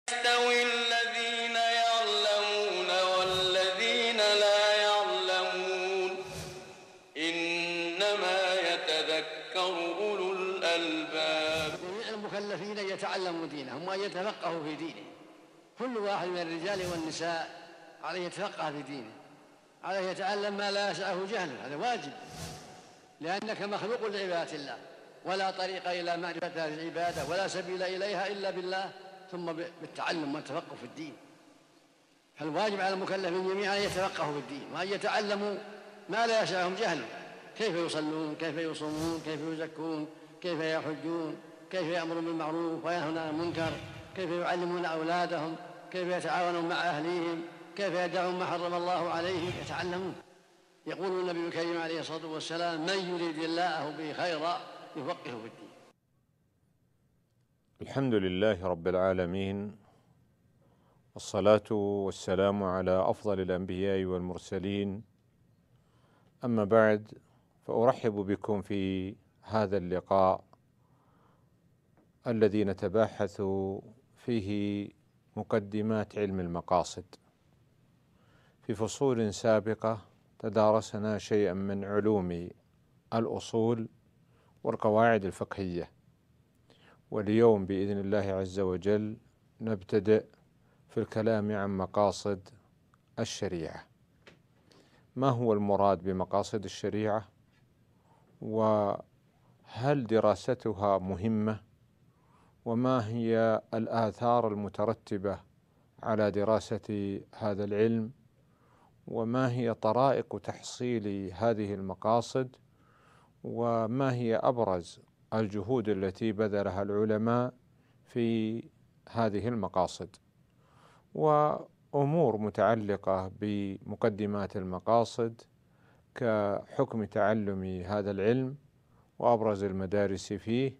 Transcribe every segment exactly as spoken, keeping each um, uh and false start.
يستوي الذين يعلمون والذين لا يعلمون إنما يتذكر أولو الألباب. جميع المكلفين يتعلموا دينهم وأن يتفقهوا في دينه. كل واحد من الرجال والنساء عليه يتفقه في دينه، عليه يتعلم ما لا يسعه جهله، هذا واجب، لأنك مخلوق لعبادة الله، ولا طريق إلى معرفة هذه العبادة ولا سبيل إليها إلا بالله، ثم بالتعلم والتفقه في الدين. فالواجب على المكلفين جميعا أن يتفقهوا في الدين وأن يتعلموا ما لا يسعهم جهله، كيف يصلون، كيف يصومون، كيف يزكون، كيف يحجون، كيف يأمرون بالمعروف وينهون عن المنكر، كيف يعلمون أولادهم، كيف يتعاونون مع أهليهم، كيف يدعون ما حرم الله عليهم، يتعلمون. يقول النبي الكريم عليه الصلاة والسلام: من يريد الله به خيرا يفقهه في الدين. الحمد لله رب العالمين، والصلاة والسلام على أفضل الأنبياء والمرسلين، أما بعد، فأرحب بكم في هذا اللقاء الذي نتباحث فيه مقدمات علم المقاصد. في فصول سابقة تدارسنا شيئا من علوم الأصول والقواعد الفقهية، واليوم بإذن الله عز وجل نبتدئ في الكلام عن مقاصد الشريعة. ما هو المراد بمقاصد الشريعة؟ وهل دراستها مهمة؟ وما هي الآثار المترتبة على دراسة هذا العلم؟ وما هي طرائق تحصيل هذه المقاصد؟ وما هي أبرز الجهود التي بذلها العلماء في هذه المقاصد؟ وأمور متعلقة بمقدمات المقاصد كحكم تعلم هذا العلم وأبرز المدارس فيه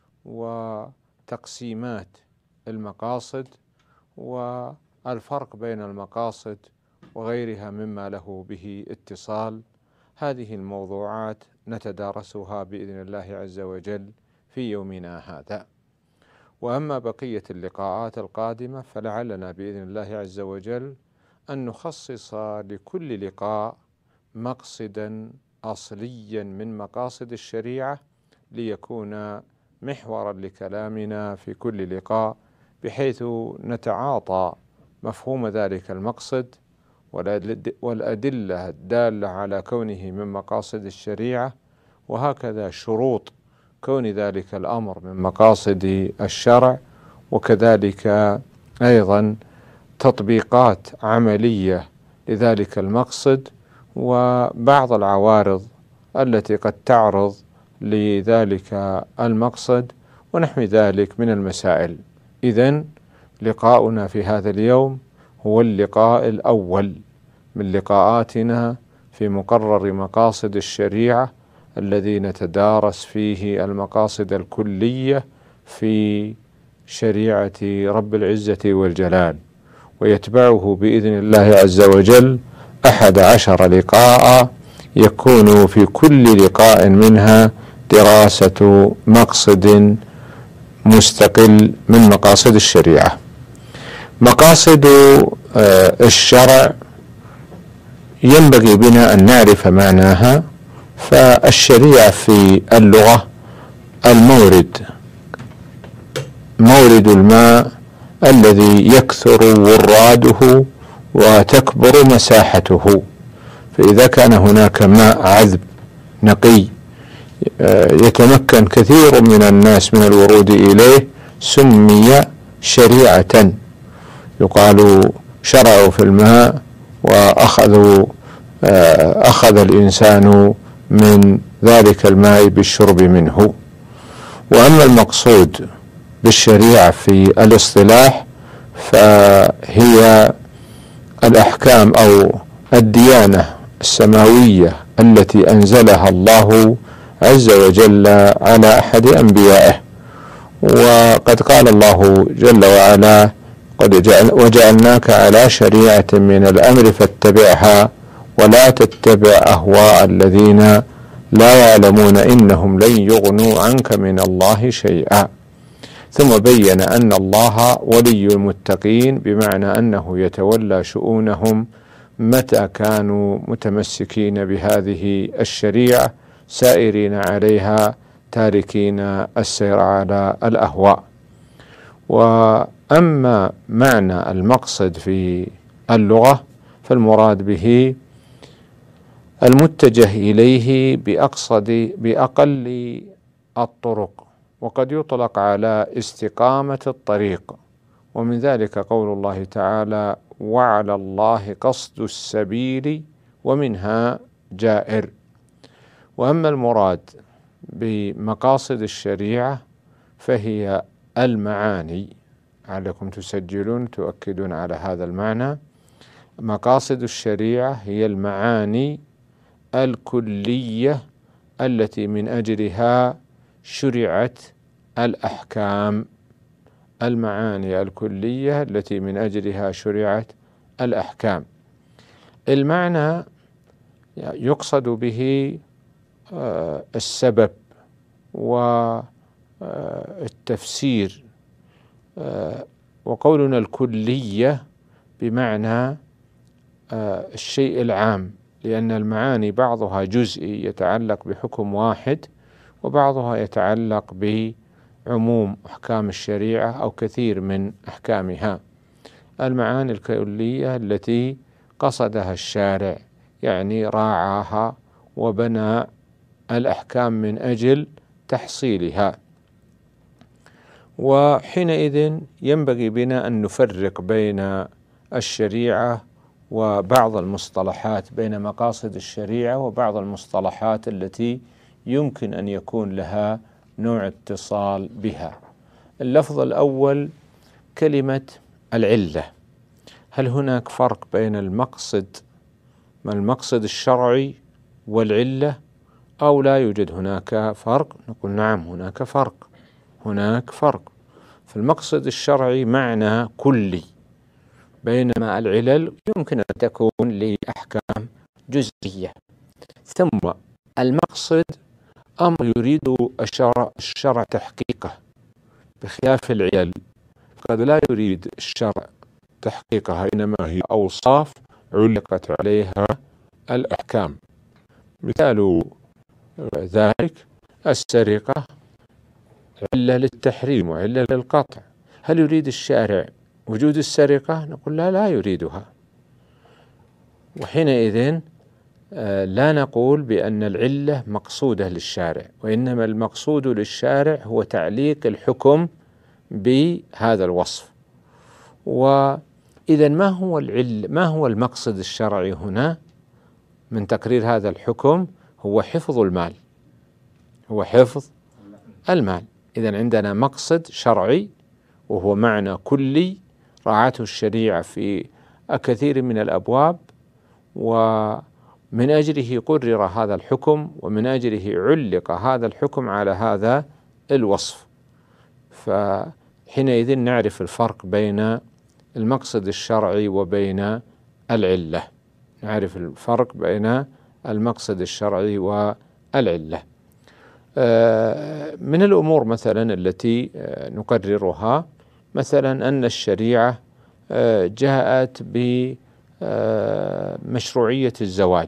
وتقسيمات المقاصد والفرق بين المقاصد وغيرها مما له به اتصال. هذه الموضوعات نتدارسها بإذن الله عز وجل في يومنا هذا. وأما بقية اللقاءات القادمة فلعلنا بإذن الله عز وجل أن نخصص لكل لقاء مقصدا أصليا من مقاصد الشريعة ليكون محورا لكلامنا في كل لقاء، بحيث نتعاطى مفهوم ذلك المقصد والأدلة الدالة على كونه من مقاصد الشريعة، وهكذا شروط كون ذلك الأمر من مقاصد الشرع، وكذلك أيضا تطبيقات عملية لذلك المقصد وبعض العوارض التي قد تعرض لذلك المقصد ونحو ذلك من المسائل. إذن لقاؤنا في هذا اليوم هو اللقاء الأول من لقاءاتنا في مقرر مقاصد الشريعة الذي نتدارس فيه المقاصد الكلية في شريعة رب العزة والجلال، ويتبعه بإذن الله عز وجل أحد عشر لقاء يكون في كل لقاء منها دراسة مقصد مستقل من مقاصد الشريعة. مقاصد الشرع ينبغي بنا أن نعرف معناها. فالشريعة في اللغة المورد، مورد الماء الذي يكثر وراده وتكبر مساحته. فإذا كان هناك ماء عذب نقي يتمكن كثير من الناس من الورود إليه سمي شريعة. يقال شرعوا في الماء وأخذوا أخذ الإنسان من ذلك الماء بالشرب منه. وأما المقصود بالشريعة في الاصطلاح فهي الأحكام أو الديانة السماوية التي أنزلها الله عز وجل على أحد أنبيائه. وقد قال الله جل وعلا: قد جعل وجعلناك على شريعة من الأمر فاتبعها ولا تتبع أهواء الذين لا يعلمون إنهم لن يغنوا عنك من الله شيئا. ثم بين أن الله ولي المتقين، بمعنى أنه يتولى شؤونهم متى كانوا متمسكين بهذه الشريعة سائرين عليها تاركين السير على الأهواء. وأما معنى المقصد في اللغة فالمراد به المتجه إليه بأقصد بأقل الطرق، وقد يطلق على استقامة الطريق، ومن ذلك قول الله تعالى: وعلى الله قصد السبيل ومنها جائر. وأما المراد بمقاصد الشريعة فهي المعاني، عليكم تسجلون تؤكدون على هذا المعنى. مقاصد الشريعة هي المعاني الكلية التي من أجلها شرعت الأحكام، المعاني الكلية التي من أجلها شرعت الأحكام. المعنى يقصد به السبب والتفسير، وقولنا الكلية بمعنى الشيء العام، لأن المعاني بعضها جزئي يتعلق بحكم واحد، وبعضها يتعلق بعموم أحكام الشريعة أو كثير من أحكامها. المعاني الكلية التي قصدها الشارع، يعني راعاها وبنى الأحكام من أجل تحصيلها. وحينئذ ينبغي بنا أن نفرق بين الشريعة وبعض المصطلحات، بين مقاصد الشريعة وبعض المصطلحات التي يمكن أن يكون لها نوع اتصال بها. اللفظ الأول كلمة العلة. هل هناك فرق بين المقصد ما المقصد الشرعي والعلة أو لا يوجد هناك فرق؟ نقول نعم هناك فرق، هناك فرق. فالمقصد الشرعي معنى كلي، بينما العلل يمكن أن تكون لأحكام جزئية. ثم المقصد أمر يريد الشرع, الشرع تحقيقه، بخلاف العلل قد لا يريد الشرع تحقيقها، إنما هي أوصاف علقت عليها الأحكام. مثال ذلك السرقة علة للتحريم وعلة للقطع. هل يريد الشارع وجود السرقة؟ نقول لا، لا يريدها. وحينئذ لا نقول بأن العلة مقصودة للشارع، وإنما المقصود للشارع هو تعليق الحكم بهذا الوصف. وإذا ما هو العلة، ما هو المقصد الشرعي هنا من تقرير هذا الحكم؟ هو حفظ المال، هو حفظ المال. إذا عندنا مقصد شرعي وهو معنى كلي راعته الشريعة في كثير من الأبواب، ومن أجله قرر هذا الحكم، ومن أجله علق هذا الحكم على هذا الوصف. فحينئذ نعرف الفرق بين المقصد الشرعي وبين العلة، نعرف الفرق بين المقصد الشرعي والعلة. من الأمور مثلا التي نقررها مثلا أن الشريعة جاءت بمشروعية الزواج،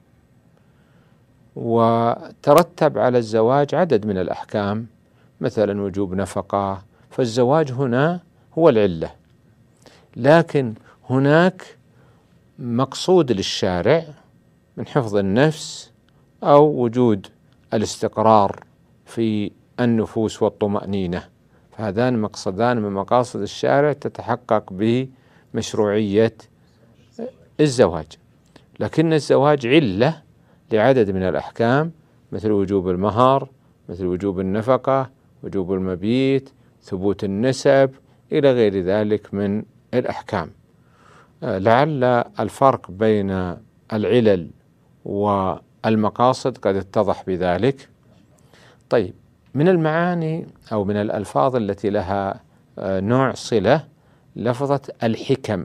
وترتب على الزواج عدد من الأحكام، مثلا وجوب نفقة. فالزواج هنا هو العلة، لكن هناك مقصود للشارع من حفظ النفس أو وجود الاستقرار في النفوس والطمأنينة، فهذان مقصدان من مقاصد الشارع تتحقق بمشروعية الزواج. لكن الزواج علة لعدد من الأحكام، مثل وجوب المهر، مثل وجوب النفقة، وجوب المبيت، ثبوت النسب، إلى غير ذلك من الأحكام. لعل الفرق بين العلل والمقاصد قد اتضح بذلك. طيب، من المعاني أو من الألفاظ التي لها نوع صلة لفظة الحكم.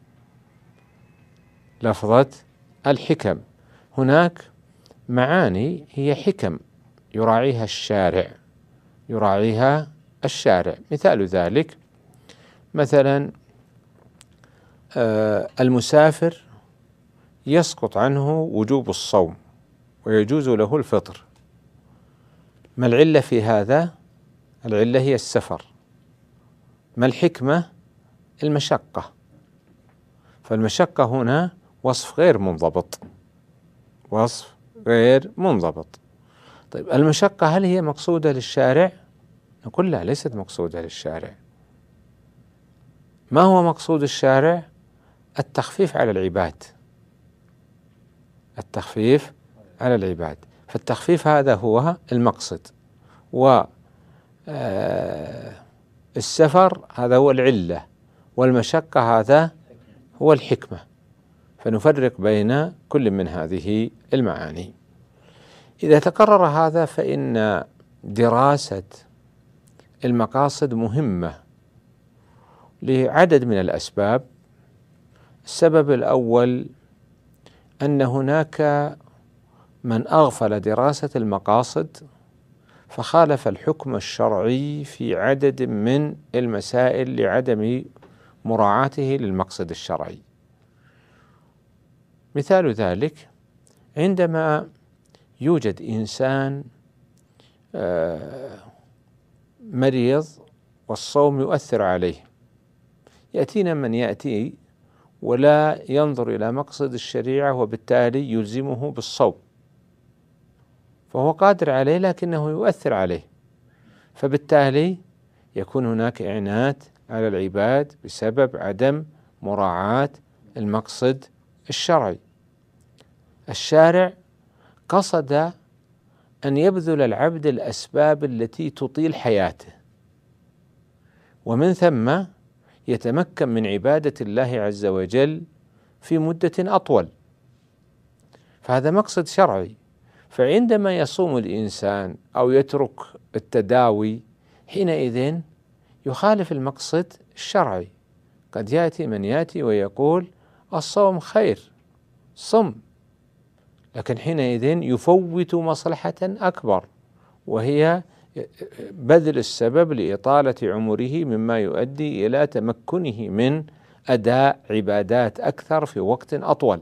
لفظة الحكم، هناك معاني هي حكم يراعيها الشارع، يراعيها الشارع. مثال ذلك مثلا المسافر يسقط عنه وجوب الصوم ويجوز له الفطر. ما العلة في هذا؟ العلة هي السفر. ما الحكمة؟ المشقة. فالمشقة هنا وصف غير منضبط، وصف غير منضبط. طيب المشقة هل هي مقصودة للشارع؟ نقول لا، ليست مقصودة للشارع. ما هو مقصود الشارع؟ التخفيف على العباد، التخفيف على العباد. فالتخفيف هذا هو المقصد، والسفر هذا هو العلة، والمشقة هذا هو الحكمة. فنفرق بين كل من هذه المعاني. إذا تقرر هذا فإن دراسة المقاصد مهمة لعدد من الأسباب. السبب الأول أن هناك من أغفل دراسة المقاصد فخالف الحكم الشرعي في عدد من المسائل لعدم مراعاته للمقصد الشرعي. مثال ذلك عندما يوجد إنسان مريض والصوم يؤثر عليه، يأتينا من يأتي ولا ينظر إلى مقصد الشريعة وبالتالي يلزمه بالصوم، فهو قادر عليه لكنه يؤثر عليه، فبالتالي يكون هناك إعنات على العباد بسبب عدم مراعاة المقصد الشرعي. الشارع قصد أن يبذل العبد الأسباب التي تطيل حياته، ومن ثم يتمكن من عبادة الله عز وجل في مدة أطول، فهذا مقصد شرعي. فعندما يصوم الإنسان أو يترك التداوي حينئذ يخالف المقصد الشرعي. قد يأتي من يأتي ويقول الصوم خير، صم، لكن حينئذ يفوت مصلحة أكبر، وهي بذل السبب لإطالة عمره مما يؤدي إلى تمكنه من أداء عبادات أكثر في وقت أطول،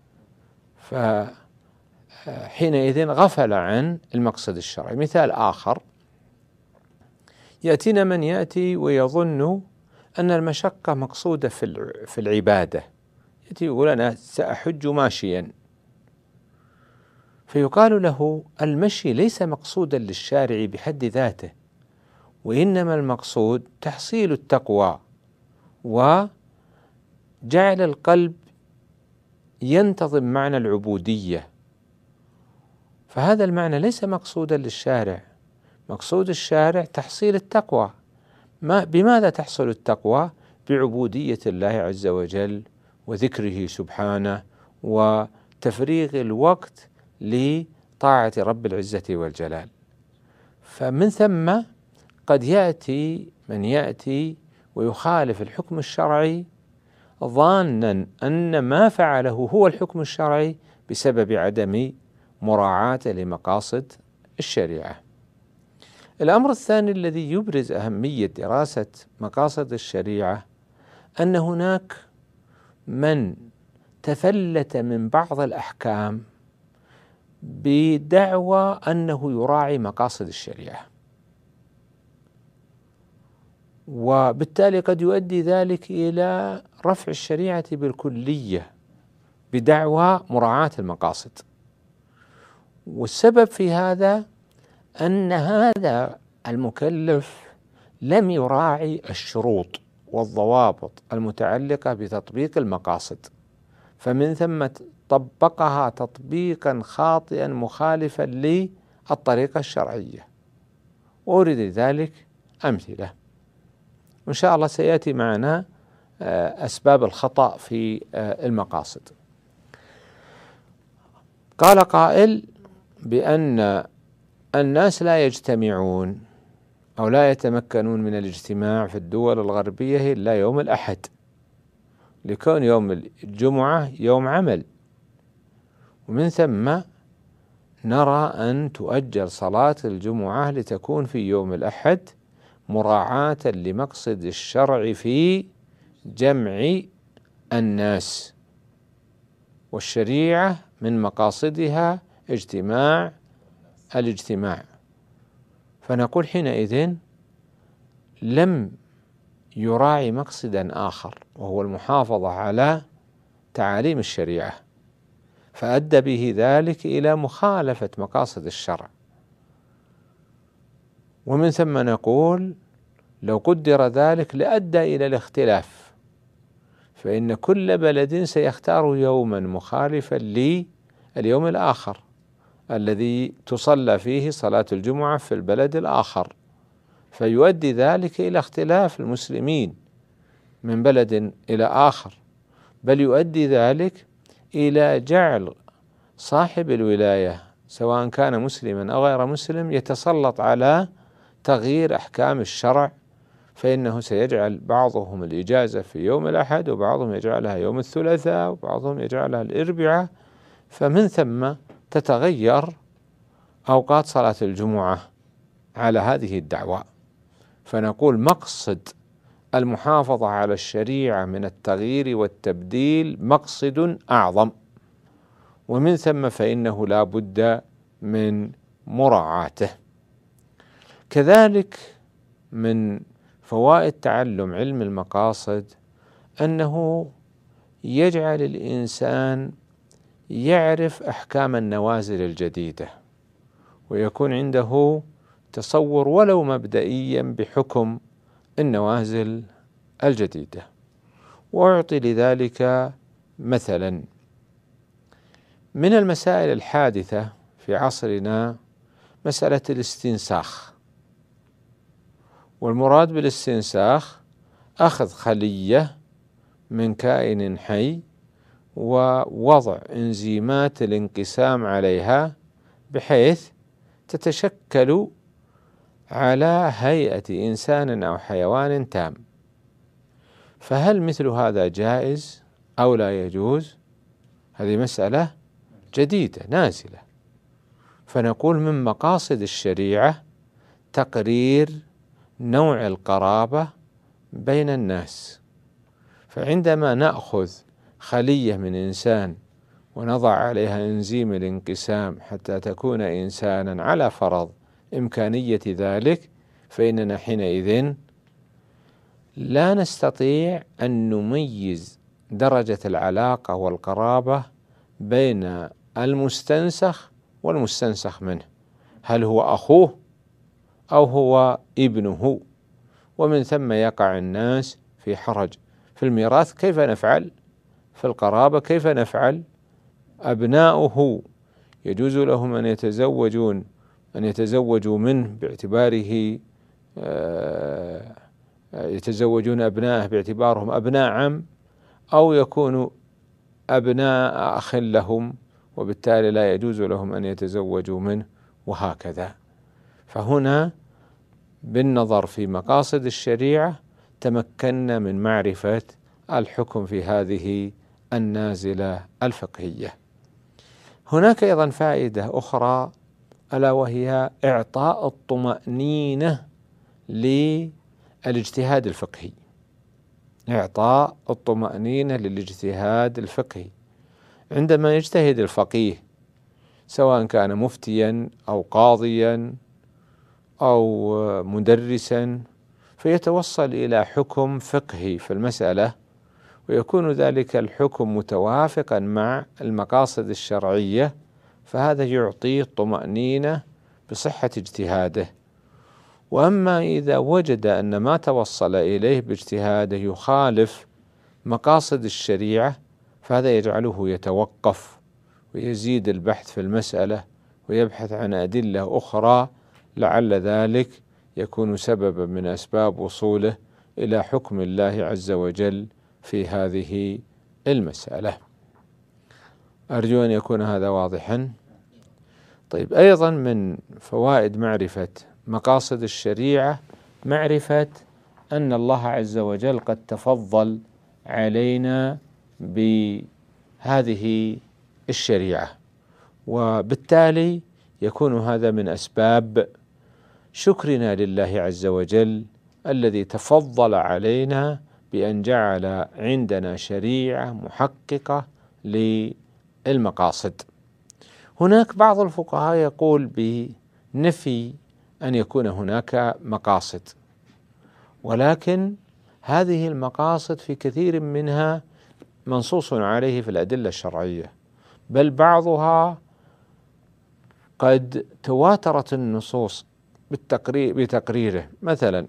فحينئذ غفل عن المقصد الشرعي. مثال آخر، يأتينا من يأتي ويظن أن المشقة مقصودة في العبادة، يأتي يقول أنا سأحج ماشيا، فيقال له المشي ليس مقصودا للشارع بحد ذاته، وإنما المقصود تحصيل التقوى وجعل القلب ينتظم معنى العبودية، فهذا المعنى ليس مقصودا للشارع. مقصود الشارع تحصيل التقوى. ما بماذا تحصل التقوى؟ بعبودية الله عز وجل وذكره سبحانه وتفريغ الوقت لطاعة رب العزة والجلال. فمن ثم قد يأتي من يأتي ويخالف الحكم الشرعي ظانا أن ما فعله هو الحكم الشرعي بسبب عدم مراعاة لمقاصد الشريعة. الأمر الثاني الذي يبرز أهمية دراسة مقاصد الشريعة أن هناك من تفلت من بعض الأحكام بدعوى أنه يراعي مقاصد الشريعة، وبالتالي قد يؤدي ذلك إلى رفع الشريعة بالكلية بدعوى مراعاة المقاصد. والسبب في هذا أن هذا المكلف لم يراعي الشروط والضوابط المتعلقة بتطبيق المقاصد، فمن ثم طبقها تطبيقا خاطئا مخالفا للطريقة الشرعية، وأورد ذلك أمثلة، وإن شاء الله سيأتي معنا أسباب الخطأ في المقاصد. قال قائل بأن الناس لا يجتمعون أو لا يتمكنون من الاجتماع في الدول الغربية إلا يوم الأحد، لكون يوم الجمعة يوم عمل، ومن ثم نرى أن تؤجل صلاة الجمعة لتكون في يوم الأحد مراعاة لمقصد الشرع في جمع الناس، والشريعة من مقاصدها اجتماع الاجتماع. فنقول حينئذ لم يراعي مقصدا آخر وهو المحافظة على تعاليم الشريعة، فأدى به ذلك إلى مخالفة مقاصد الشرع. ومن ثم نقول لو قدر ذلك لأدى إلى الاختلاف، فإن كل بلد سيختار يوما مخالفا لليوم الآخر الذي تصلى فيه صلاة الجمعة في البلد الآخر، فيؤدي ذلك إلى اختلاف المسلمين من بلد إلى آخر، بل يؤدي ذلك إلى جعل صاحب الولاية سواء كان مسلما أو غير مسلم يتسلط على تغيير أحكام الشرع، فإنه سيجعل بعضهم الإجازة في يوم الأحد وبعضهم يجعلها يوم الثلاثاء وبعضهم يجعلها الأربعاء، فمن ثم تتغير أوقات صلاة الجمعة على هذه الدعوة. فنقول مقصد المحافظة على الشريعة من التغيير والتبديل مقصد أعظم، ومن ثم فإنه لا بد من مراعاته. كذلك من فوائد تعلم علم المقاصد أنه يجعل الإنسان يعرف أحكام النوازل الجديدة، ويكون عنده تصور ولو مبدئيا بحكم النوازل الجديدة. وأعطي لذلك مثلا من المسائل الحادثة في عصرنا مسألة الاستنساخ، والمراد بالاستنساخ أخذ خلية من كائن حي ووضع إنزيمات الانقسام عليها بحيث تتشكل على هيئة إنسان أو حيوان تام. فهل مثل هذا جائز أو لا يجوز؟ هذه مسألة جديدة نازلة. فنقول من مقاصد الشريعة تقرير نوع القرابة بين الناس، فعندما نأخذ خلية من إنسان ونضع عليها إنزيم الانقسام حتى تكون إنسانا على فرض إمكانية ذلك، فإننا حينئذ لا نستطيع أن نميز درجة العلاقة والقرابة بين المستنسخ والمستنسخ منه، هل هو أخوه أو هو ابنه؟ ومن ثم يقع الناس في حرج في الميراث، كيف نفعل؟ في القرابة كيف نفعل؟ أبناؤه يجوز لهم أن يتزوجون أن يتزوجوا منه باعتباره يتزوجون أبناءه باعتبارهم أبناء عم، أو يكونوا أبناء أخ لهم وبالتالي لا يجوز لهم أن يتزوجوا منه، وهكذا. فهنا بالنظر في مقاصد الشريعة تمكنا من معرفة الحكم في هذه النازلة الفقهية. هناك أيضا فائدة أخرى ألا وهي إعطاء الطمأنينة للاجتهاد الفقهي، إعطاء الطمأنينة للاجتهاد الفقهي. عندما يجتهد الفقيه سواء كان مفتيا أو قاضيا أو مدرسا فيتوصل إلى حكم فقهي في المسألة، ويكون ذلك الحكم متوافقا مع المقاصد الشرعية، فهذا يعطيه طمأنينة بصحة اجتهاده. وأما إذا وجد أن ما توصل إليه باجتهاده يخالف مقاصد الشريعة، فهذا يجعله يتوقف ويزيد البحث في المسألة ويبحث عن أدلة أخرى، لعل ذلك يكون سببا من أسباب وصوله إلى حكم الله عز وجل في هذه المسألة. أرجو أن يكون هذا واضحا. طيب، أيضا من فوائد معرفة مقاصد الشريعة معرفة أن الله عز وجل قد تفضل علينا بهذه الشريعة، وبالتالي يكون هذا من أسباب شكرنا لله عز وجل الذي تفضل علينا بأن جعل عندنا شريعة محققة للمقاصد. هناك بعض الفقهاء يقول بنفي أن يكون هناك مقاصد، ولكن هذه المقاصد في كثير منها منصوص عليه في الأدلة الشرعية، بل بعضها قد تواترت النصوص بتقريره. مثلا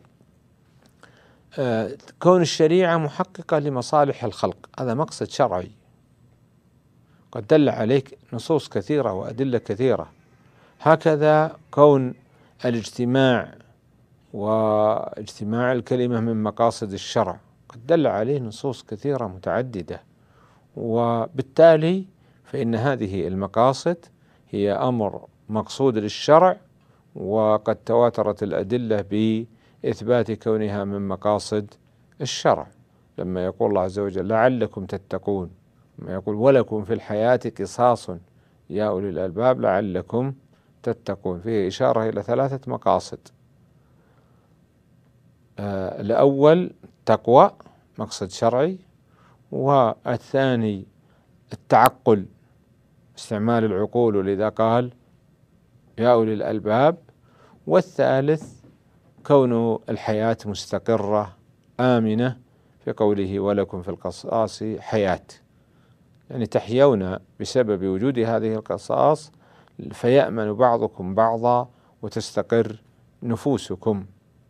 كون الشريعة محققة لمصالح الخلق، هذا مقصد شرعي قد دل عليك نصوص كثيرة وأدلة كثيرة. هكذا كون الاجتماع واجتماع الكلمة من مقاصد الشرع قد دل عليه نصوص كثيرة متعددة، وبالتالي فإن هذه المقاصد هي أمر مقصود للشرع، وقد تواترت الأدلة بإثبات كونها من مقاصد الشرع، لما يقول الله عز وجل لعلكم تتقون، لما يقول ولكم في الحياة قصاص يا أولي الألباب لعلكم تتقون، فيه إشارة إلى ثلاثة مقاصد. آه الأول تقوى، مقصد شرعي، والثاني التعقل، استعمال العقول، ولذا قال يا أولي الألباب، والثالث كون الحياة مستقرة آمنة في قوله ولكم في القصاص حياة، يعني تحيون بسبب وجود هذه القصاص فيأمن بعضكم بعضا وتستقر نفوسكم.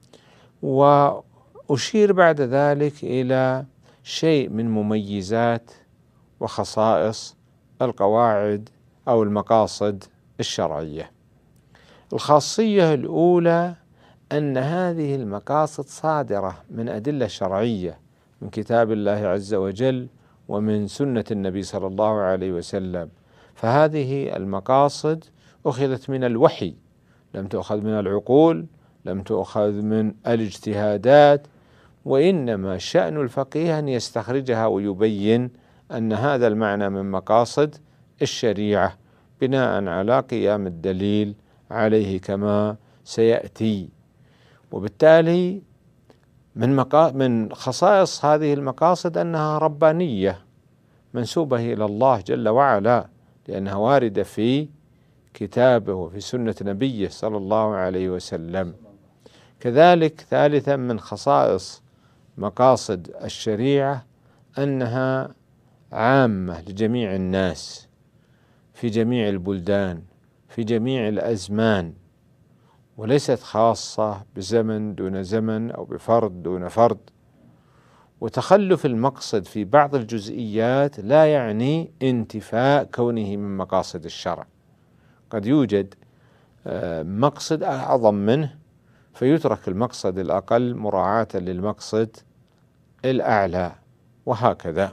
وأشير بعد ذلك إلى شيء من مميزات وخصائص القواعد أو المقاصد الشرعية. الخاصية الأولى أن هذه المقاصد صادرة من أدلة شرعية من كتاب الله عز وجل ومن سنة النبي صلى الله عليه وسلم، فهذه المقاصد أخذت من الوحي، لم تؤخذ من العقول، لم تؤخذ من الاجتهادات، وإنما شأن الفقيه أن يستخرجها ويبين أن هذا المعنى من مقاصد الشريعة بناء على قيام الدليل عليه كما سيأتي. وبالتالي من مقا... من خصائص هذه المقاصد أنها ربانية منسوبة إلى الله جل وعلا، لأنها واردة في كتابه وفي سنة نبيه صلى الله عليه وسلم. كذلك ثالثا من خصائص مقاصد الشريعة أنها عامة لجميع الناس في جميع البلدان في جميع الأزمان، وليست خاصة بزمن دون زمن أو بفرد دون فرد. وتخلف المقصد في بعض الجزئيات لا يعني انتفاء كونه من مقاصد الشرع، قد يوجد مقصد أعظم منه فيترك المقصد الأقل مراعاة للمقصد الأعلى، وهكذا.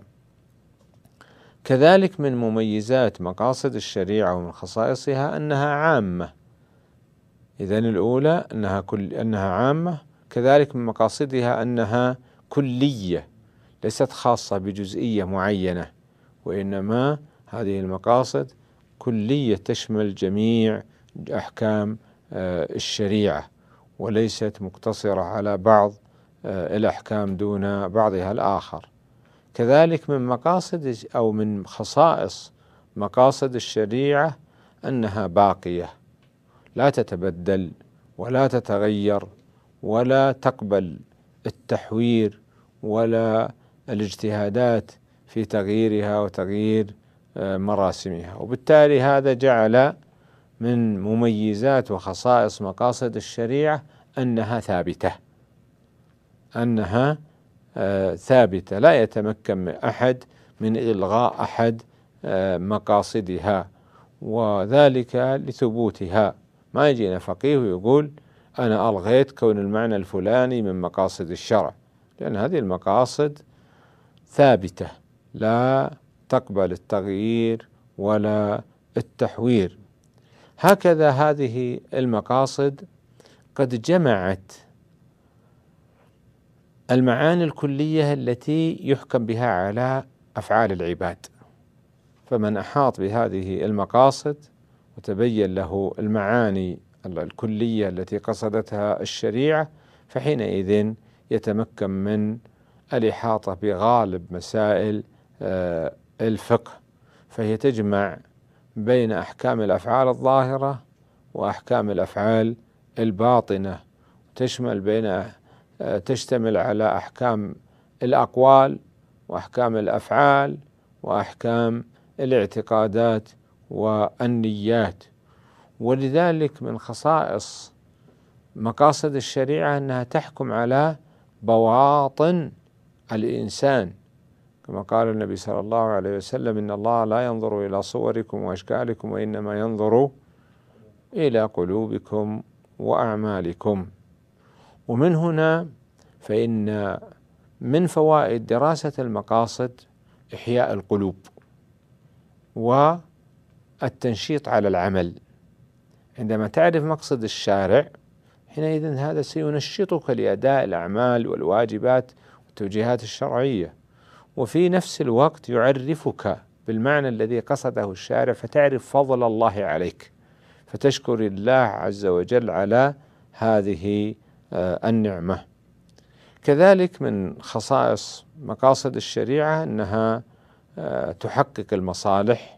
كذلك من مميزات مقاصد الشريعة ومن خصائصها أنها عامة، إذن الأولى أنها كل أنها عامة، كذلك من مقاصدها أنها كلية ليست خاصة بجزئية معينة، وإنما هذه المقاصد كلية تشمل جميع أحكام الشريعة وليست مقتصرة على بعض الأحكام دون بعضها الآخر. كذلك من مقاصد أو من خصائص مقاصد الشريعة أنها باقية لا تتبدل ولا تتغير ولا تقبل التحوير ولا الاجتهادات في تغييرها وتغيير مراسمها. وبالتالي هذا جعل من مميزات وخصائص مقاصد الشريعة أنها ثابتة أنها ثابتة لا يتمكن أحد من إلغاء أحد مقاصدها، وذلك لثبوتها. ما يجينا فقيه ويقول أنا ألغيت كون المعنى الفلاني من مقاصد الشرع، لأن هذه المقاصد ثابتة لا تقبل التغيير ولا التحوير. هكذا هذه المقاصد قد جمعت المعاني الكلية التي يحكم بها على أفعال العباد، فمن أحاط بهذه المقاصد وتبين له المعاني الكلية التي قصدتها الشريعة فحينئذ يتمكن من الإحاطة بغالب مسائل الفقه، فهي تجمع بين أحكام الأفعال الظاهرة وأحكام الأفعال الباطنة، تشمل بين تشتمل على أحكام الأقوال وأحكام الأفعال وأحكام الاعتقادات والنيات. ولذلك من خصائص مقاصد الشريعة أنها تحكم على بواطن الإنسان، كما قال النبي صلى الله عليه وسلم: إن الله لا ينظر إلى صوركم وأشكالكم وإنما ينظر إلى قلوبكم وأعمالكم. ومن هنا فإن من فوائد دراسة المقاصد إحياء القلوب والتنشيط على العمل. عندما تعرف مقصد الشارع حينئذ هذا سينشطك لأداء الأعمال والواجبات والتوجيهات الشرعية، وفي نفس الوقت يعرفك بالمعنى الذي قصده الشارع، فتعرف فضل الله عليك، فتشكر الله عز وجل على هذه النعمة. كذلك من خصائص مقاصد الشريعة أنها تحقق المصالح،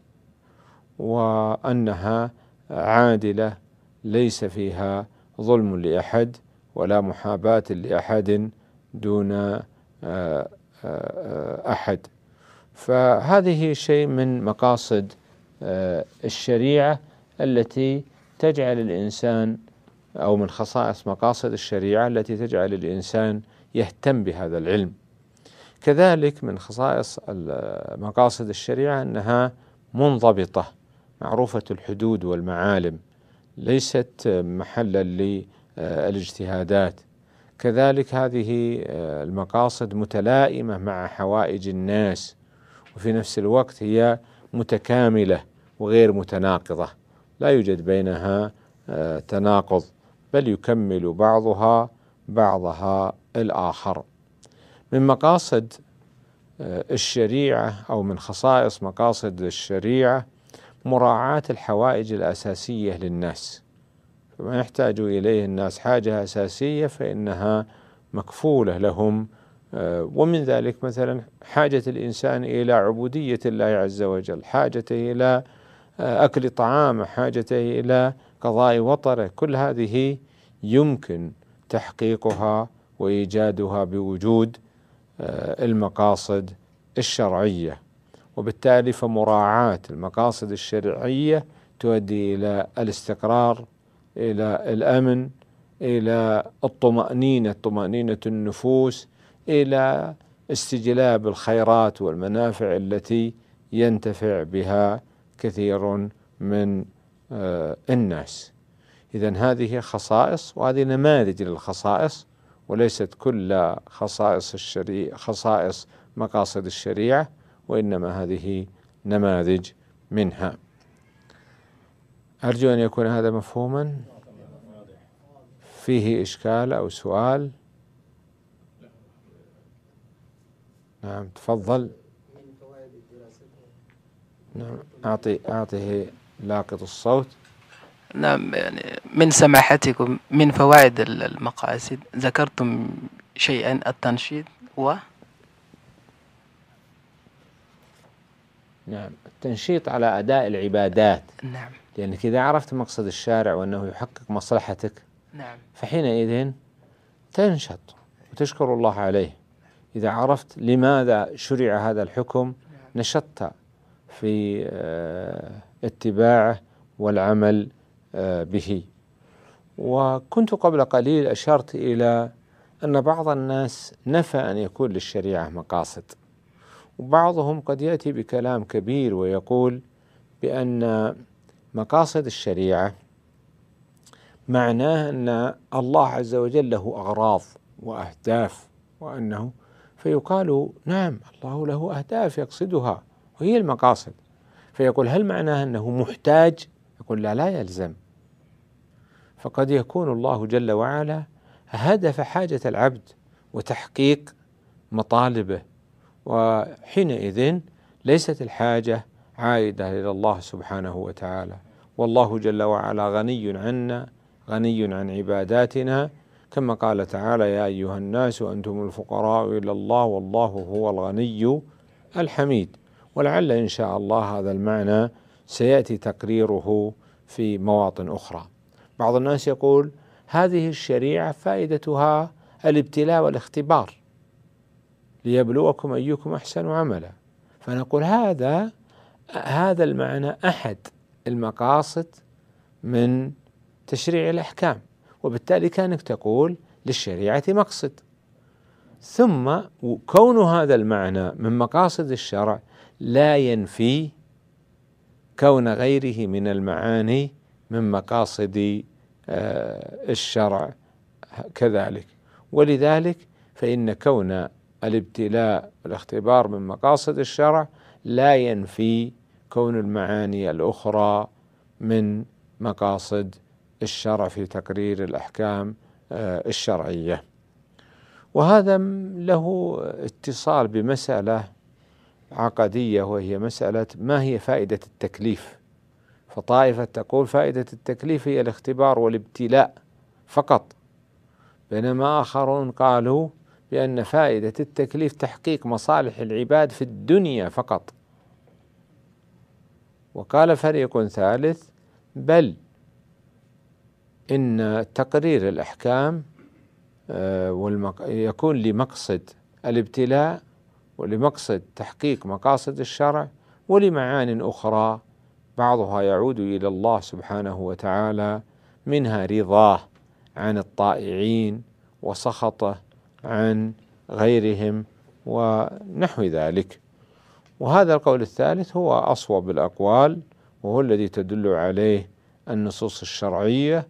وأنها عادلة ليس فيها ظلم لأحد ولا محاباة لأحد دون أحد. فهذه شيء من مقاصد الشريعة التي تجعل الإنسان، أو من خصائص مقاصد الشريعة التي تجعل الإنسان يهتم بهذا العلم. كذلك من خصائص مقاصد الشريعة أنها منضبطة، معروفة الحدود والمعالم، ليست محلا للاجتهادات. كذلك هذه المقاصد متلائمة مع حوائج الناس، وفي نفس الوقت هي متكاملة وغير متناقضة، لا يوجد بينها تناقض، بل يكمل بعضها بعضها الآخر. من مقاصد الشريعة أو من خصائص مقاصد الشريعة مراعاة الحوائج الأساسية للناس، فما يحتاج إليه الناس حاجة أساسية فإنها مكفولة لهم، ومن ذلك مثلا حاجة الإنسان إلى عبودية الله عز وجل، حاجته إلى أكل طعامه، حاجته إلى قضاء وطره، كل هذه يمكن تحقيقها وإيجادها بوجود المقاصد الشرعية. وبالتالي فمراعاة المقاصد الشرعية تؤدي إلى الاستقرار، إلى الأمن، إلى الطمأنينة، طمأنينة النفوس، إلى استجلاب الخيرات والمنافع التي ينتفع بها كثير من الناس. إذن هذه خصائص، وهذه نماذج للخصائص، وليست كل خصائص الشريعة خصائص مقاصد الشريعة، وإنما هذه نماذج منها. أرجو أن يكون هذا مفهوما. فيه إشكال أو سؤال؟ نعم تفضل. نعم أعطي أعطيه لاقط الصوت. نعم، يعني من سماحتكم من فوائد المقاصد ذكرتم شيئا التنشيط و نعم التنشيط على أداء العبادات. نعم. لأنك إذا عرفت مقصد الشارع وأنه يحقق مصلحتك، نعم، فحينئذ تنشط وتشكر الله عليه. إذا عرفت لماذا شرع هذا الحكم نشطت في اتباعه والعمل به. وكنت قبل قليل أشرت إلى أن بعض الناس نفى أن يكون للشريعة مقاصد، وبعضهم قد يأتي بكلام كبير ويقول بأن مقاصد الشريعة معناه أن الله عز وجل له أغراض وأهداف، وأنه فيقال نعم الله له أهداف يقصدها وهي المقاصد، فيقول هل معناه أنه محتاج؟ يقول لا، لا يلزم. فقد يكون الله جل وعلا هدف حاجة العبد وتحقيق مطالبه، وحينئذ ليست الحاجة عائدة إلى الله سبحانه وتعالى، والله جل وعلا غني عنا، غني عن عباداتنا، كما قال تعالى: يا أيها الناس أنتم الفقراء إلى الله والله هو الغني الحميد. ولعل إن شاء الله هذا المعنى سيأتي تقريره في مواطن أخرى. بعض الناس يقول: هذه الشريعة فائدتها الابتلاء والاختبار ليبلوكم أيكم أحسن عملا. فنقول هذا هذا المعنى أحد المقاصد من تشريع الأحكام، وبالتالي كانك تقول للشريعة مقصد. ثم كون هذا المعنى من مقاصد الشرع لا ينفي كون غيره من المعاني من مقاصد الشرع كذلك. ولذلك فإن كون الابتلاء والاختبار من مقاصد الشرع لا ينفي كون المعاني الأخرى من مقاصد الشرع في تقرير الأحكام الشرعية. وهذا له اتصال بمسألة عقدية، وهي مسألة ما هي فائدة التكليف. فطائفة تقول فائدة التكليف هي الاختبار والابتلاء فقط، بينما آخرون قالوا بأن فائدة التكليف تحقيق مصالح العباد في الدنيا فقط. وقال فريق ثالث: بل إن تقرير الأحكام يكون لمقصد الابتلاء ولمقصد تحقيق مقاصد الشرع ولمعان أخرى بعضها يعود إلى الله سبحانه وتعالى، منها رضاه عن الطائعين وسخطه عن غيرهم ونحو ذلك. وهذا القول الثالث هو أصوب الأقوال، وهو الذي تدل عليه النصوص الشرعية.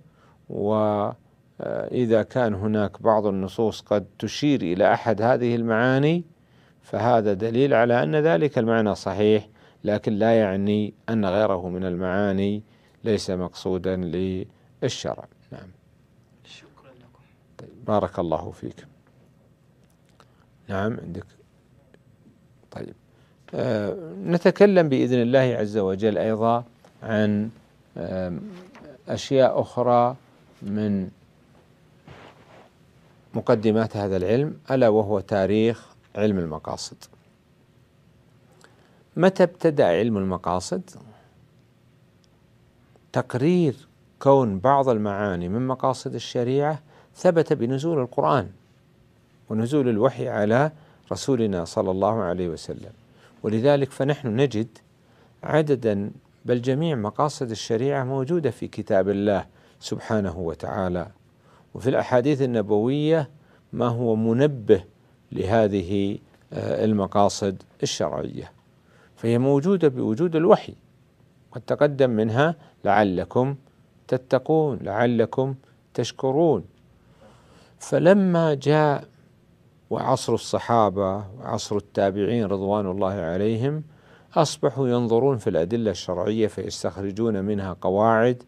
وإذا كان هناك بعض النصوص قد تشير إلى أحد هذه المعاني فهذا دليل على أن ذلك المعنى صحيح، لكن لا يعني أن غيره من المعاني ليس مقصودا للشرع. نعم. شكرا لكم. طيب، بارك الله فيك. نعم، عندك. طيب، آه نتكلم بإذن الله عز وجل أيضا عن آه أشياء أخرى من مقدمات هذا العلم، ألا وهو تاريخ علم المقاصد. متى ابتدأ علم المقاصد؟ تقرير كون بعض المعاني من مقاصد الشريعة ثبت بنزول القرآن ونزول الوحي على رسولنا صلى الله عليه وسلم. ولذلك فنحن نجد عددا بل جميع مقاصد الشريعة موجودة في كتاب الله سبحانه وتعالى، وفي الأحاديث النبوية ما هو منبه لهذه المقاصد الشرعية، فهي موجودة بوجود الوحي. قد تقدم منها لعلكم تتقون، لعلكم تشكرون. فلما جاء وعصر الصحابة وعصر التابعين رضوان الله عليهم أصبحوا ينظرون في الأدلة الشرعية فيستخرجون منها قواعد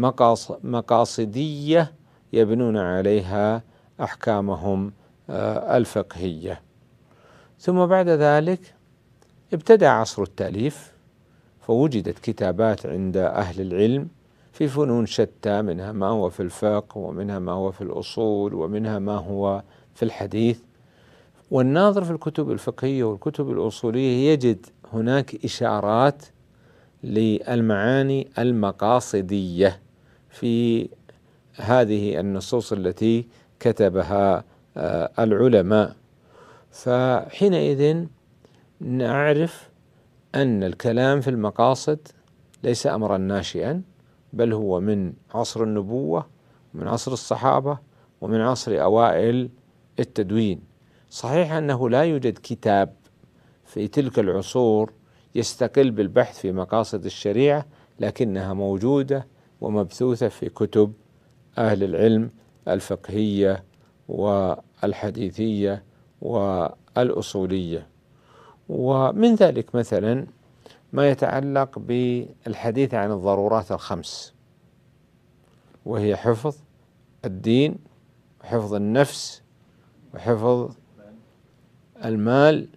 مقاصدية يبنون عليها أحكامهم الفقهية. ثم بعد ذلك ابتدأ عصر التأليف، فوجدت كتابات عند أهل العلم في فنون شتى، منها ما هو في الفقه ومنها ما هو في الأصول ومنها ما هو في الحديث. والناظر في الكتب الفقهية والكتب الأصولية يجد هناك إشارات للمعاني المقاصدية في هذه النصوص التي كتبها العلماء. فحينئذ نعرف أن الكلام في المقاصد ليس أمرا ناشئا، بل هو من عصر النبوة ومن عصر الصحابة ومن عصر أوائل التدوين. صحيح أنه لا يوجد كتاب في تلك العصور يستقل بالبحث في مقاصد الشريعة، لكنها موجودة ومبثوثة في كتب أهل العلم الفقهية والحديثية والأصولية. ومن ذلك مثلا ما يتعلق بالحديث عن الضرورات الخمس، وهي حفظ الدين وحفظ النفس وحفظ المال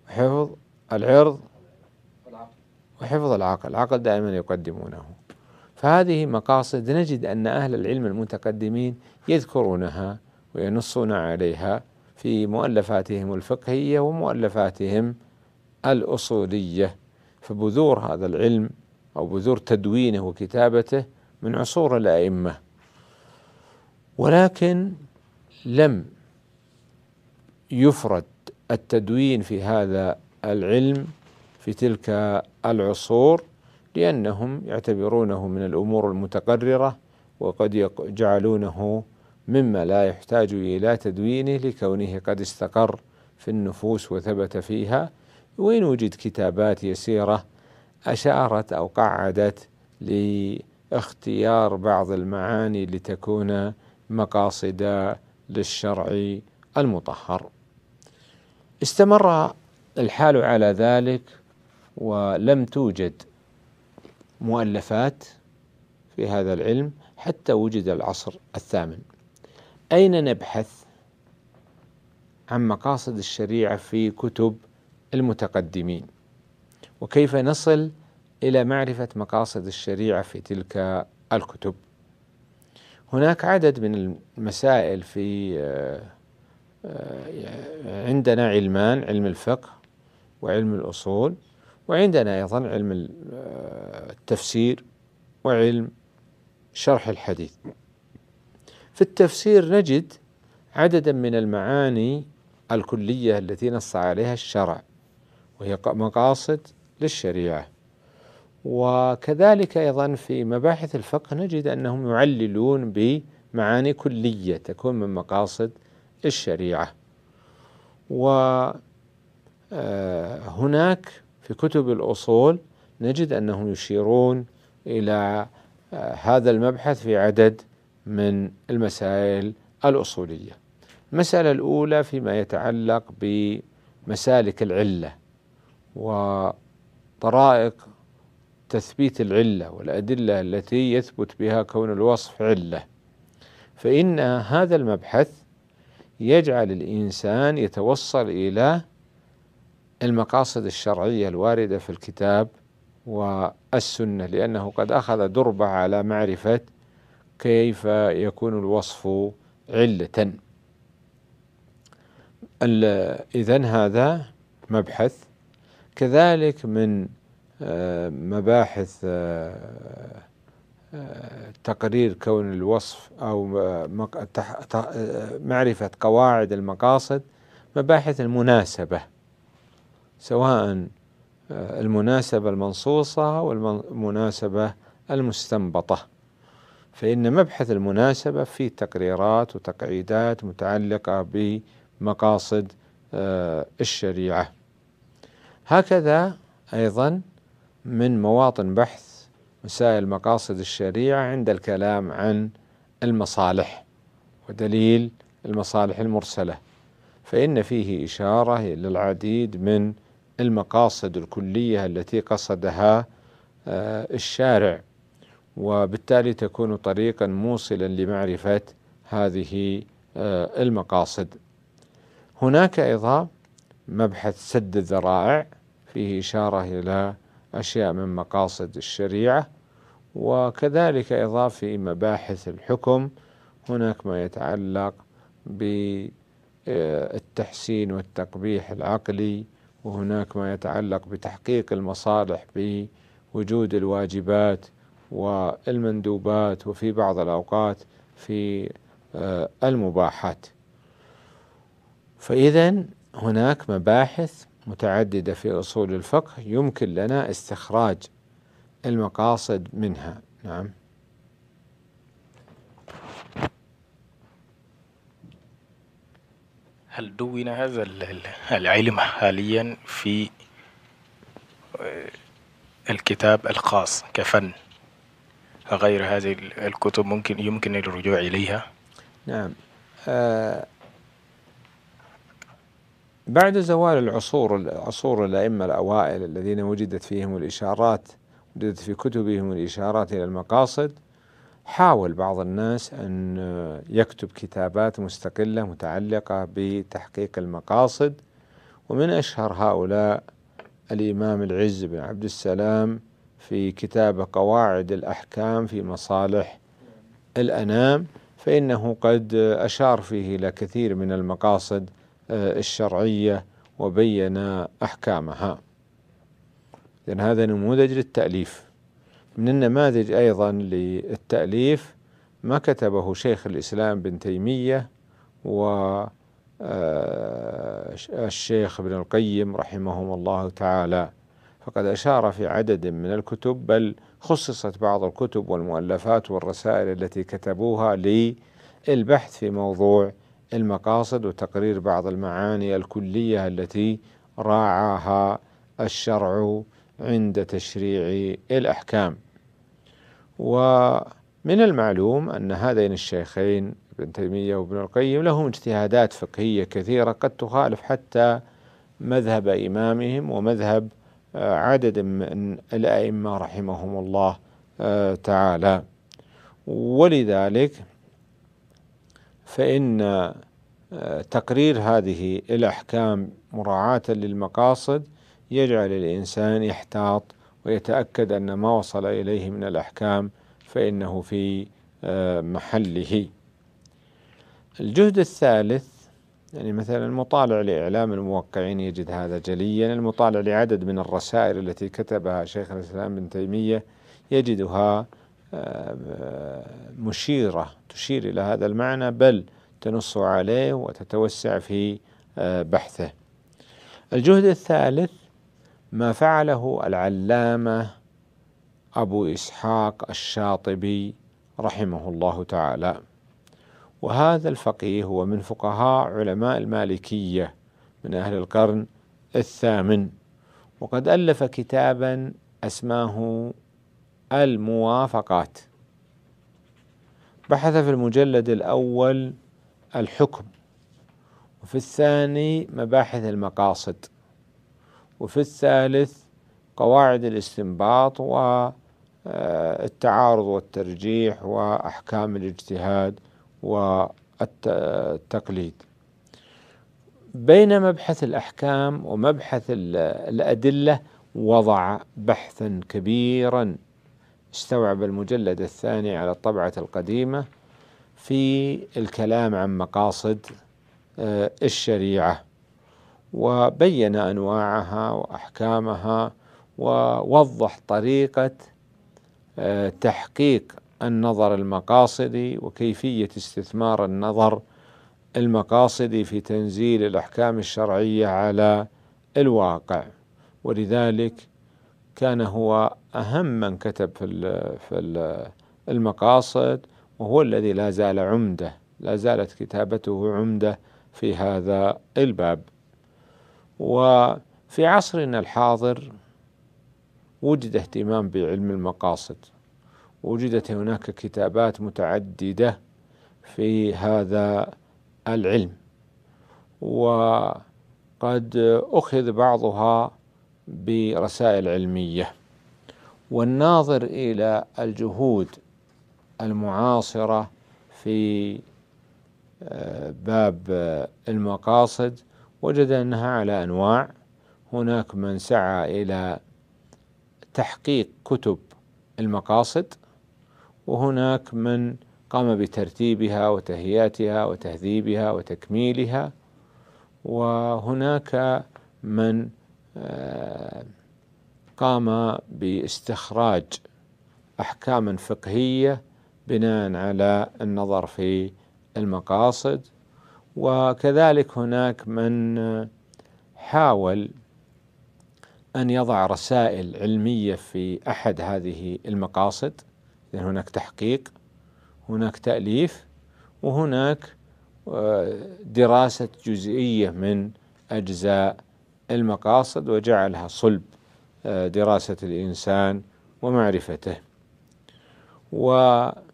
وحفظ العرض وحفظ العقل. العقل دائما يقدمونه. فهذه مقاصد نجد أن أهل العلم المتقدمين يذكرونها وينصون عليها في مؤلفاتهم الفقهية ومؤلفاتهم الأصولية. فبذور هذا العلم أو بذور تدوينه وكتابته من عصور الأئمة، ولكن لم يفرد التدوين في هذا العلم في تلك العصور لأنهم يعتبرونه من الأمور المتقررة، وقد يجعلونه مما لا يحتاج إلى تدوينه لكونه قد استقر في النفوس وثبت فيها، وإن وجد كتابات يسيرة أشارت أو قعدت لاختيار بعض المعاني لتكون مقاصد للشرع المطهر. استمر الحال على ذلك ولم توجد مؤلفات في هذا العلم حتى وجد العصر الثامن. أين نبحث عن مقاصد الشريعة في كتب المتقدمين؟ وكيف نصل إلى معرفة مقاصد الشريعة في تلك الكتب؟ هناك عدد من المسائل في عندنا علمان، علم الفقه وعلم الأصول، وعندنا أيضا علم التفسير وعلم شرح الحديث. في التفسير نجد عددا من المعاني الكلية التي نص عليها الشرع وهي مقاصد للشريعة، وكذلك أيضا في مباحث الفقه نجد أنهم يعللون بمعاني كلية تكون من مقاصد الشريعة. وهناك في كتب الأصول نجد أنهم يشيرون إلى هذا المبحث في عدد من المسائل الأصولية. المسألة الأولى فيما يتعلق بمسالك العلة وطرائق تثبيت العلة والأدلة التي يثبت بها كون الوصف علة، فإن هذا المبحث يجعل الإنسان يتوصل إلى المقاصد الشرعية الواردة في الكتاب والسنة، لأنه قد أخذ دربة على معرفة كيف يكون الوصف علة. إذن هذا مبحث. كذلك من مباحث تقرير كون الوصف أو معرفة قواعد المقاصد مباحث المناسبة، سواء المناسبة المنصوصة والمناسبة المستنبطة، فإن مبحث المناسبة فيه تقريرات وتقعيدات متعلقة بمقاصد الشريعة. هكذا أيضا من مواطن بحث مسائل مقاصد الشريعة عند الكلام عن المصالح ودليل المصالح المرسلة، فإن فيه إشارة للعديد من المقاصد الكلية التي قصدها الشارع، وبالتالي تكون طريقا موصلا لمعرفة هذه المقاصد. هناك أيضا مبحث سد الذرائع فيه إشارة إلى أشياء من مقاصد الشريعة، وكذلك أيضا في مباحث الحكم هناك ما يتعلق بالتحسين والتقبيح العقلي، وهناك ما يتعلق بتحقيق المصالح بوجود الواجبات والمندوبات، وفي بعض الأوقات في المباحات. فإذن هناك مباحث متعددة في أصول الفقه يمكن لنا استخراج المقاصد منها. نعم. هل دون هذا العلم حاليا في الكتاب الخاص كفن غير هذه الكتب ممكن يمكن الرجوع إليها؟ نعم. آه بعد زوال العصور العصور الأئمة الأوائل الذين وجدت فيهم الإشارات وجدت في كتبهم الإشارات إلى المقاصد، حاول بعض الناس أن يكتب كتابات مستقلة متعلقة بتحقيق المقاصد، ومن أشهر هؤلاء الإمام العز بن عبد السلام في كتاب قواعد الأحكام في مصالح الأنام، فإنه قد أشار فيه إلى كثير من المقاصد الشرعية وبين أحكامها. لأن هذا نموذج للتأليف. من النماذج أيضا للتأليف ما كتبه شيخ الإسلام ابن تيمية والشيخ ابن القيم رحمهم الله تعالى، فقد أشار في عدد من الكتب، بل خصصت بعض الكتب والمؤلفات والرسائل التي كتبوها للبحث في موضوع المقاصد وتقرير بعض المعاني الكلية التي راعاها الشرع عند تشريع الأحكام. ومن المعلوم أن هذين الشيخين ابن تيمية وابن القيم لهم اجتهادات فقهية كثيرة قد تخالف حتى مذهب إمامهم ومذهب عدد من الأئمة رحمهم الله تعالى. ولذلك فإن تقرير هذه الأحكام مراعاة للمقاصد يجعل الإنسان يحتاط ويتأكد أن ما وصل إليه من الأحكام فإنه في محله. الجهد الثالث، يعني مثلا المطالع لإعلام الموقعين يجد هذا جليا، المطالع لعدد من الرسائل التي كتبها شيخ الإسلام ابن تيمية يجدها مشيرة تشير إلى هذا المعنى، بل تنص عليه وتتوسع في بحثه. الجهد الثالث ما فعله العلامة أبو إسحاق الشاطبي رحمه الله تعالى، وهذا الفقيه هو من فقهاء علماء المالكية من أهل القرن الثامن، وقد ألف كتابا أسماه الموافقات. بحث في المجلد الأول الحكم، وفي الثاني مباحث المقاصد، وفي الثالث قواعد الاستنباط والتعارض والترجيح وأحكام الاجتهاد والتقليد. بين مبحث الأحكام ومبحث الأدلة وضع بحثا كبيرا استوعب المجلد الثاني على الطبعة القديمة في الكلام عن مقاصد الشريعة، وبين أنواعها وأحكامها، ووضح طريقة تحقيق النظر المقاصدي وكيفية استثمار النظر المقاصدي في تنزيل الأحكام الشرعية على الواقع. ولذلك كان هو أهم من كتب في المقاصد، وهو الذي لا زال عمدة، لا زالت كتابته عمدة في هذا الباب. وفي عصرنا الحاضر وجد اهتمام بعلم المقاصد، وجدت هناك كتابات متعددة في هذا العلم، وقد أخذ بعضها برسائل علمية. والناظر إلى الجهود المعاصرة في باب المقاصد وجد أنها على أنواع. هناك من سعى إلى تحقيق كتب المقاصد، وهناك من قام بترتيبها وتهيئتها وتهذيبها وتكميلها، وهناك من قام باستخراج أحكام فقهية بناء على النظر في المقاصد. وكذلك هناك من حاول أن يضع رسائل علمية في أحد هذه المقاصد. إذن هناك تحقيق، هناك تأليف، وهناك دراسة جزئية من أجزاء المقاصد وجعلها صلب دراسة الإنسان ومعرفته. وكذلك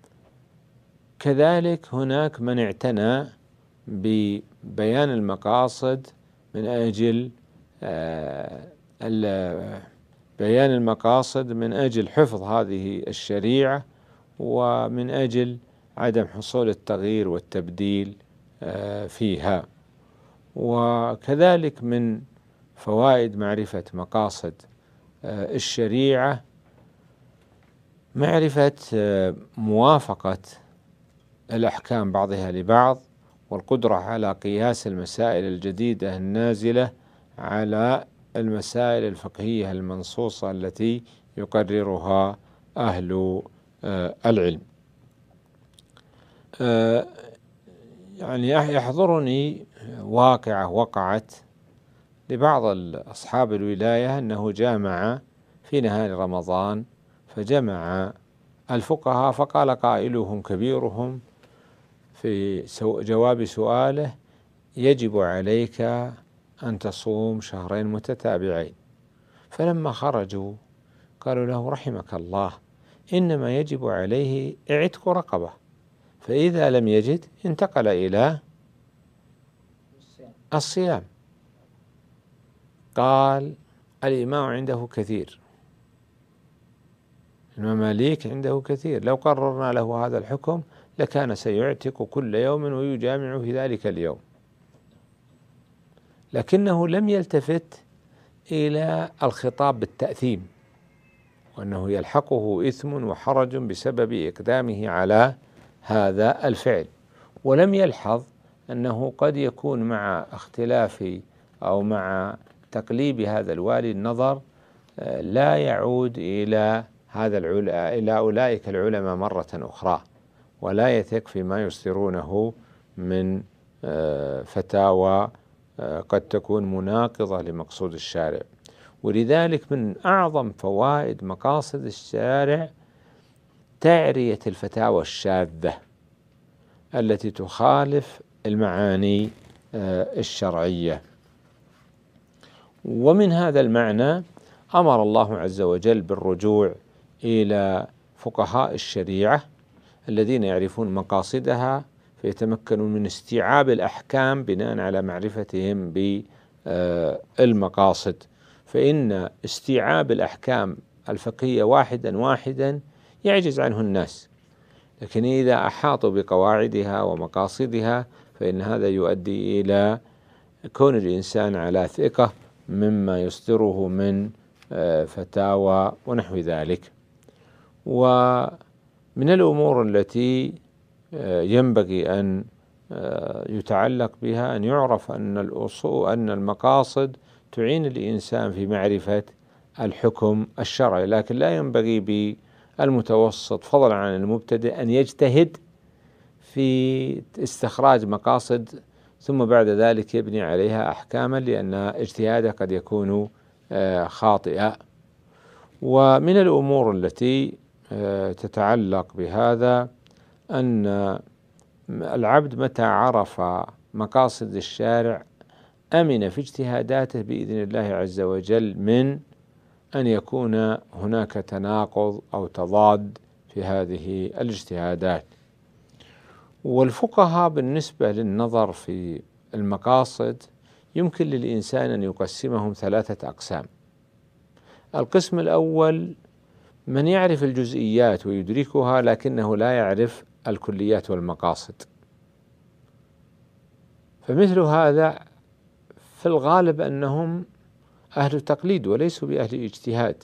هناك من اعتنى ببيان المقاصد من أجل بيان المقاصد من أجل حفظ هذه الشريعة، ومن أجل عدم حصول التغيير والتبديل فيها. وكذلك من فوائد معرفة مقاصد الشريعة معرفة موافقة الأحكام بعضها لبعض، والقدرة على قياس المسائل الجديدة النازلة على المسائل الفقهية المنصوصة التي يقررها أهل العلم. يعني يحضرني واقعة وقعت لبعض أصحاب الولاية أنه جامع في نهار رمضان، فجمع الفقهاء فقال قائلهم كبيرهم في جواب سؤاله: يجب عليك أن تصوم شهرين متتابعين. فلما خرجوا قالوا له: رحمك الله، إنما يجب عليه اعتق رقبة، فإذا لم يجد انتقل إلى الصيام. قال: الإمام عنده كثير، المماليك عنده كثير، لو قررنا له هذا الحكم لكان سيعتق كل يوم ويجامع في ذلك اليوم. لكنه لم يلتفت إلى الخطاب بالتأثيم، وأنه يلحقه إثم وحرج بسبب إقدامه على هذا الفعل، ولم يلحظ أنه قد يكون مع اختلاف أو مع تقليب هذا الوالي النظر لا يعود إلى هذا العلماء إلى أولئك العلماء مرة أخرى، ولا يثق فيما يصدرونه من فتاوى قد تكون مناقضة لمقصود الشارع. ولذلك من أعظم فوائد مقاصد الشارع تعرية الفتاوى الشاذة التي تخالف المعاني الشرعية. ومن هذا المعنى أمر الله عز وجل بالرجوع إلى فقهاء الشريعة الذين يعرفون مقاصدها فيتمكنون من استيعاب الأحكام بناء على معرفتهم بالمقاصد، فإن استيعاب الأحكام الفقهية واحدا واحدا يعجز عنه الناس، لكن إذا أحاطوا بقواعدها ومقاصدها فإن هذا يؤدي إلى كون الإنسان على ثقة مما يصدره من فتاوى ونحو ذلك. ومن الأمور التي ينبغي أن يتعلق بها أن يعرف أن الأصول أن المقاصد تعين الإنسان في معرفة الحكم الشرعي، لكن لا ينبغي بالمتوسط فضلا عن المبتدئ أن يجتهد في استخراج مقاصد ثم بعد ذلك يبني عليها أحكاما، لأن اجتهاده قد يكون خاطئا. ومن الأمور التي تتعلق بهذا أن العبد متى عرف مقاصد الشارع أمن في اجتهاداته بإذن الله عز وجل من أن يكون هناك تناقض أو تضاد في هذه الاجتهادات. والفقهاء بالنسبة للنظر في المقاصد يمكن للإنسان أن يقسمهم ثلاثة أقسام. القسم الأول من يعرف الجزئيات ويدركها لكنه لا يعرف الكليات والمقاصد، فمثل هذا في الغالب أنهم أهل تقليد وليسوا بأهل اجتهاد.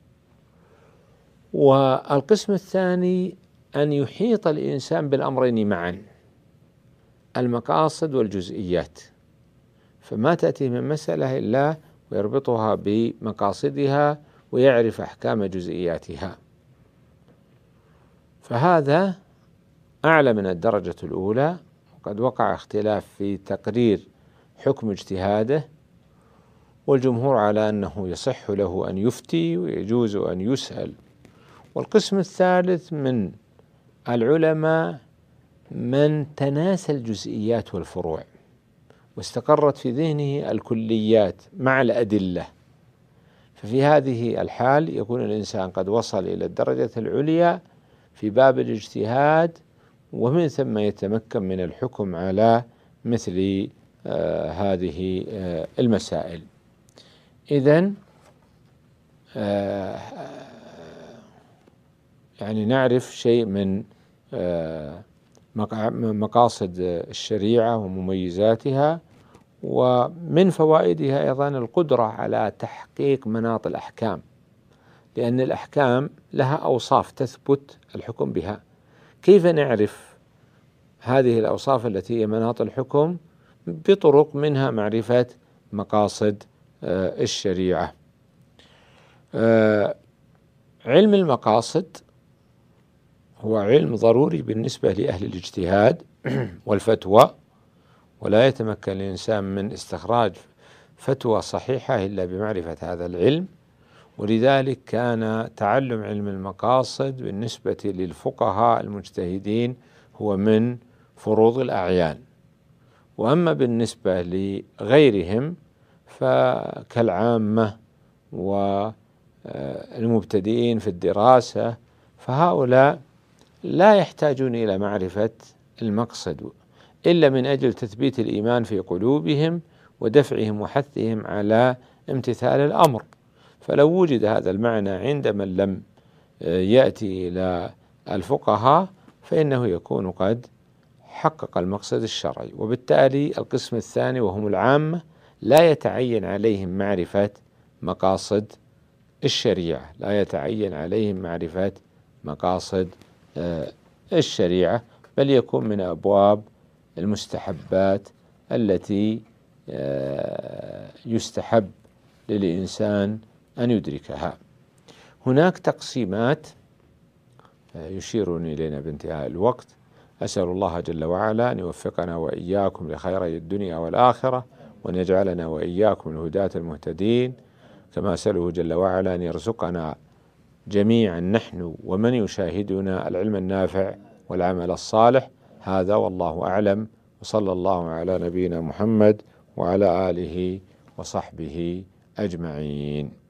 والقسم الثاني أن يحيط الإنسان بالأمرين معا، المقاصد والجزئيات، فما تأتي من مسألة إلا ويربطها بمقاصدها ويعرف أحكام جزئياتها، فهذا أعلى من الدرجة الأولى. وقد وقع اختلاف في تقرير حكم اجتهاده، والجمهور على أنه يصح له أن يفتي ويجوز أن يسأل. والقسم الثالث من العلماء من تناسى الجزئيات والفروع واستقرت في ذهنه الكليات مع الأدلة، ففي هذه الحال يكون الإنسان قد وصل إلى الدرجة العليا في باب الاجتهاد، ومن ثم يتمكن من الحكم على مثل آه هذه آه المسائل. إذن آه يعني نعرف شيء من آه مقاصد الشريعة ومميزاتها، ومن فوائدها أيضا القدرة على تحقيق مناط الأحكام، لأن الأحكام لها أوصاف تثبت الحكم بها. كيف نعرف هذه الأوصاف التي هي مناط الحكم؟ بطرق، منها معرفة مقاصد الشريعة. علم المقاصد هو علم ضروري بالنسبة لأهل الاجتهاد والفتوى، ولا يتمكن الإنسان من استخراج فتوى صحيحة إلا بمعرفة هذا العلم. ولذلك كان تعلم علم المقاصد بالنسبة للفقهاء المجتهدين هو من فروض الأعيان. وأما بالنسبة لغيرهم فكالعامة والمبتدئين في الدراسة فهؤلاء لا يحتاجون إلى معرفة المقصد إلا من أجل تثبيت الإيمان في قلوبهم ودفعهم وحثهم على امتثال الأمر. فلو وجد هذا المعنى عند من لم يأتي إلى الفقهاء فإنه يكون قد حقق المقصد الشرعي. وبالتالي القسم الثاني وهم العامة لا يتعين عليهم معرفة مقاصد الشريعة، لا يتعين عليهم معرفة مقاصد الشريعة، بل يكون من أبواب المستحبات التي يستحب للإنسان أن يدركها. هناك تقسيمات يشيرون إلينا بانتهاء الوقت. أسأل الله جل وعلا أن يوفقنا وإياكم لخيري الدنيا والآخرة، وأن يجعلنا وإياكم الهداة المهتدين، كما أسأله جل وعلا أن يرزقنا جميعا نحن ومن يشاهدنا العلم النافع والعمل الصالح. هذا والله أعلم، وصلى الله على نبينا محمد وعلى آله وصحبه أجمعين.